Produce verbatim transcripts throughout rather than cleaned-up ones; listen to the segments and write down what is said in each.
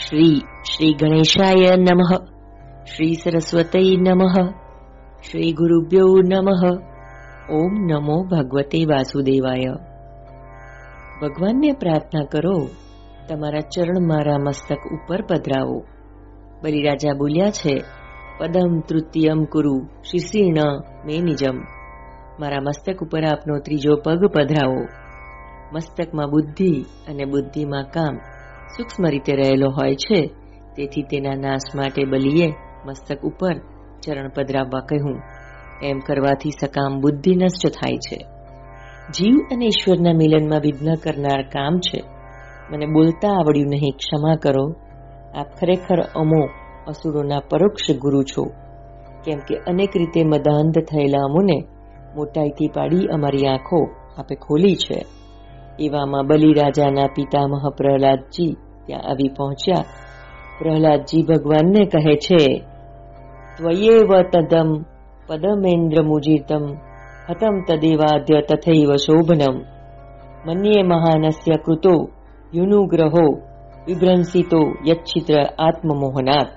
શ્રી શ્રી ગણેશાય નમઃ, શ્રી સરસ્વતી નમઃ, શ્રી ગુરુભ્યો નમઃ. ઓમ નમો ભગવતે વાસુદેવાય. ભગવાનને પ્રાર્થના કરો, તમારા ચરણ મારા મસ્તક ઉપર પધરાવો. બલિરાજા બોલ્યા છે, પદમ તૃતીયમ કુરુ શિશીર્ણ મે નિજમ. મારા મસ્તક ઉપર આપનો ત્રીજો પગ પધરાવો. મસ્તકમાં બુદ્ધિ અને બુદ્ધિમાં કામ સૂક્ષ્મ રીતે રહેલો હોય છે, તેથી તેના નાશ માટે બલિએ મસ્તક ઉપર ચરણ પધરાવવા કહ્યું. એમ કરવાથી સકામ બુદ્ધિ નષ્ટ થાય છે. જીવ અને ઈશ્વરના મિલનમાં વિઘ્ન કરનાર કામ છે. મને બોલતા આવડ્યું નહીં, ક્ષમા કરો. આપ ખરેખર અમો અસુરોના પરોક્ષ ગુરુ છો, કેમ કે અનેક રીતે મદાંધ થયેલા અમોને મોટાઈથી પાડી અમારી આંખો આપે ખોલી છે. એવામાં બલિરાજાના પિતામહ પ્રહલાદજી ત્યાં આવી પહોંચ્યા. પ્રહલાદજી ભગવાનને કહે છે, ત્વયેવ તદમ પદમેન્દ્ર મુજીતમ હતમ તદેવાદ્ય તથૈવ શોભનમ મન્યે મહાનસ્ય કૃતો યુનુગ્રહો વિભ્રંસિતો યચ્છિત્ર આત્મમોહનાત.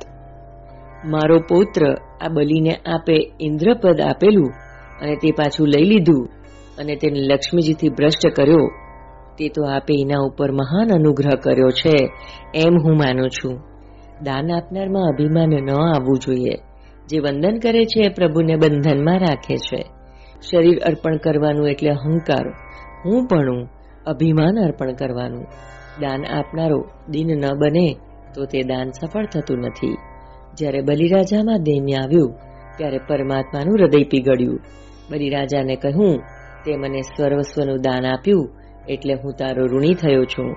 મારો પૌત્ર આ બલિને આપે ઇન્દ્રપદ આપેલું અને તે પાછું લઈ લીધું અને તેને લક્ષ્મીજીથી ભ્રષ્ટ કર્યો, તે તો આપે એના ઉપર મહાન અનુગ્રહ કર્યો છે એમ હું માનું છું. દાન આપનારમાં અભિમાન ન આવવું જોઈએ. જે વંદન કરે છે એ પ્રભુને બંધનમાં રાખે છે. શરીર અર્પણ કરવાનું એટલે અહંકાર, હું પણ અભિમાન અર્પણ કરવાનું. દાન આપનારો દીન ન બને તો તે દાન સફળ થતું નથી. જ્યારે બલિરાજામાં દૈન્ય આવ્યું ત્યારે પરમાત્માનું હૃદય પીગળ્યું. બલિરાજાને કહ્યું, તે મને સર્વસ્વનું દાન આપ્યું એટલે હું તારો ઋણી થયો છું.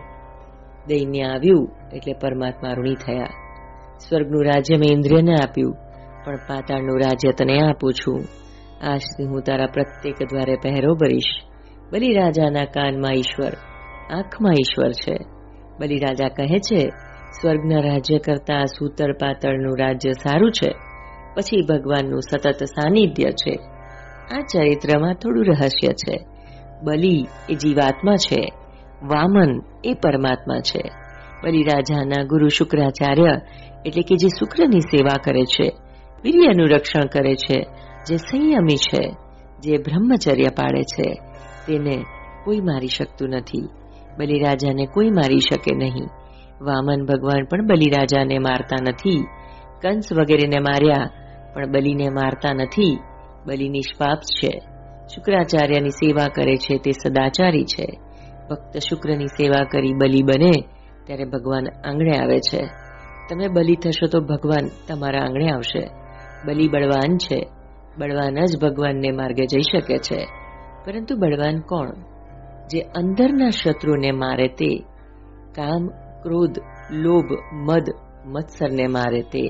દૈન્ય આવ્યું એટલે પરમાત્મા ઋણી થયા. સ્વર્ગનું રાજ્ય મેં ઇન્દ્રિયને આપ્યું, પણ પાતાળનું રાજ્ય તને આપું છું. આજથી હું તારા પ્રત્યેક દ્વારે પહેરો ભરીશ. બલિરાજાના કાનમાં ઈશ્વર, આંખમાં ઈશ્વર છે. બલિરાજા કહે છે, સ્વર્ગના રાજ્ય કરતા સૂતર પાતાળનું રાજ્ય સારું છે. પછી ભગવાનનું સતત સાનિધ્ય છે. આ ચરિત્રમાં થોડું રહસ્ય છે. બલિ એ જીવાત્મા છે, વામન એ પરમાત્મા છે. બલિરાજાના ગુરુ શુક્રાચાર્ય એટલે કે જે શુક્રની સેવા કરે છે, વીર્યનું રક્ષણ કરે છે, જે સંયમી છે, જે બ્રહ્મચર્ય પાળે છે, તેને કોઈ મારી શકતું નથી. બલિરાજાને કોઈ મારી શકે નહીં. વામન ભગવાન પણ બલિરાજાને મારતા નથી. કંસ વગેરેને માર્યા, પણ બલિને મારતા નથી. બલિ નિષ્પાપ છે. શુક્રાચાર્યની સેવા કરે છે તે સદાચારી છે. ભક્ત શુક્રની સેવા કરી બલિ બને ત્યારે ભગવાન આંગણે આવે છે. તમે બલિ થશો તો ભગવાન તમારા આંગણે આવશે. બલિ બળવાન છે. બળવાન જ ભગવાનને માર્ગે જઈ શકે છે. પરંતુ બળવાન કોણ? જે અંદરના શત્રુને મારે તે. કામ, ક્રોધ, લોભ, મદ, મત્સરને મારે તે.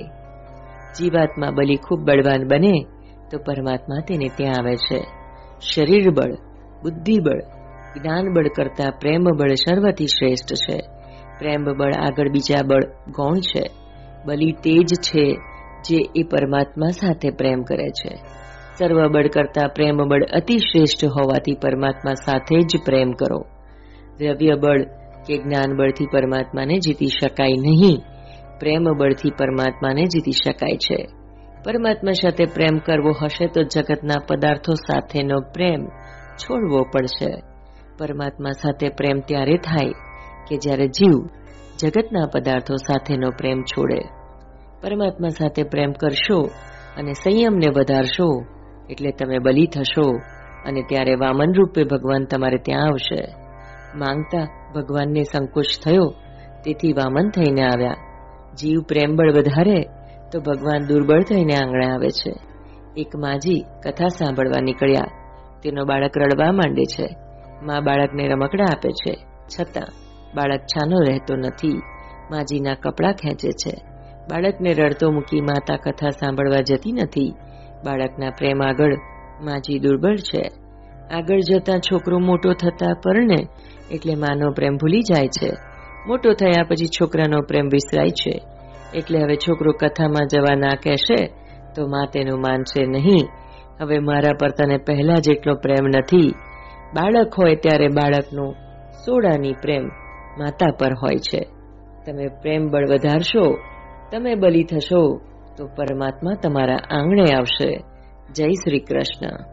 જીવાત્મા બલિ ખૂબ બળવાન બને તો પરમાત્મા તેને ત્યાં આવે છે. શરીર બળ, બુદ્ધિ બળ, જ્ઞાન બળ કરતા પ્રેમ બળ સર્વથી શ્રેષ્ઠ છે. પ્રેમ બળ આગળ બીજા બળ ગૌણ છે. બલિ તેજ છે જે એ પરમાત્મા સાથે પ્રેમ કરે છે. સર્વ બળ કરતા પ્રેમ બળ અતિ શ્રેષ્ઠ હોવાથી પરમાત્મા સાથે જ પ્રેમ કરો. દ્રવ્ય બળ કે જ્ઞાન બળથી પરમાત્માને જીતી શકાય નહીં. પ્રેમ બળથી પરમાત્માને જીતી શકાય છે. પરમાત્મા સાથે પ્રેમ કરવો હશે તો જગતના પદાર્થો સાથેનો પ્રેમ છોડવો પડશે. પરમાત્મા સાથે પ્રેમ ત્યારે થાય કે જ્યારે જીવ જગતના પદાર્થો સાથેનો પ્રેમ છોડે. પરમાત્મા સાથે પ્રેમ કરશો અને સંયમને વધારશો એટલે તમે બલિ થશો, અને ત્યારે વામન રૂપે ભગવાન તમારે ત્યાં આવશે. માંગતા ભગવાનને સંકોચ થયો, તેથી વામન થઈને આવ્યા. જીવ પ્રેમબળ વધારે તો ભગવાન દુર્બળ થઈને આંગણે આવે છે. એક માજી કથા સાંભળવા નીકળ્યા. તેનો બાળક રડવા માંડે છે. મા બાળકને રમકડા આપે છે, છતાં બાળક છાનો રહેતો નથી. માજીના કપડાં ખેંચે છે. બાળકને રડતો મૂકી માતા કથા સાંભળવા જતી નથી. બાળકના પ્રેમ આગળ માજી દુર્બળ છે. આગળ જતા છોકરો મોટો થતા પરણે એટલે માનો પ્રેમ ભૂલી જાય છે. મોટો થયા પછી છોકરાનો પ્રેમ વિસરાય છે. એટલે હવે છોકરો કથામાં જવા ના કહેશે તો મા તેનું માનશે નહીં. હવે મારા પર તને પહેલા જેટલો પ્રેમ નથી. બાળક હોય ત્યારે બાળકનો સોળાની પ્રેમ માતા પર હોય છે. તમે પ્રેમ બળ વધારશો, તમે બલી થશો તો પરમાત્મા તમારા આંગણે આવશે. જય શ્રી કૃષ્ણ.